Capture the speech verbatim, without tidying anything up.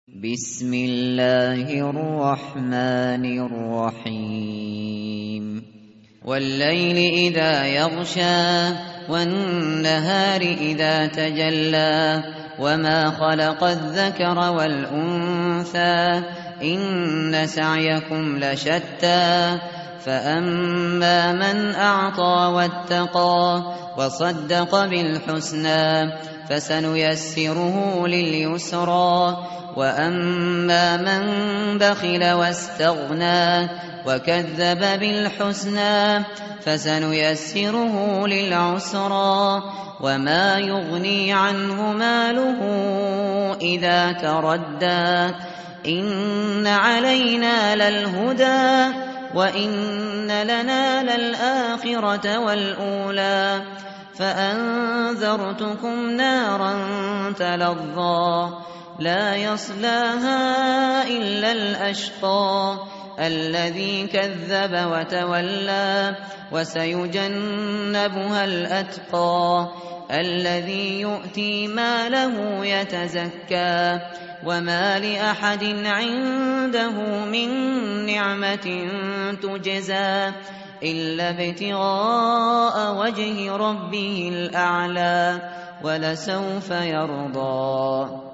بسم الله الرحمن الرحيم والليل إذا يغشى والنهار إذا تجلى وما خلق الذكر والأنثى إن سعيكم لشتى فأما من أعطى واتقى وصدق بالحسنى فسنيسره لليسرى وأما من بخل واستغنى وكذب بالحسنى فسنيسره للعسرى وما يغني عنه ماله إذا تردى إن علينا للهدى وإن لنا للآخرة والأولى فأنذرتكم نارا تلظى لا يصلاها إلا الأشقى الذي كذب وتولى وسيجنبها الأتقى الذي يؤتي ماله يتزكى وما لأحد عنده من نعمة تجزى إلا ابتغاء وجه ربه الأعلى ولسوف يرضى.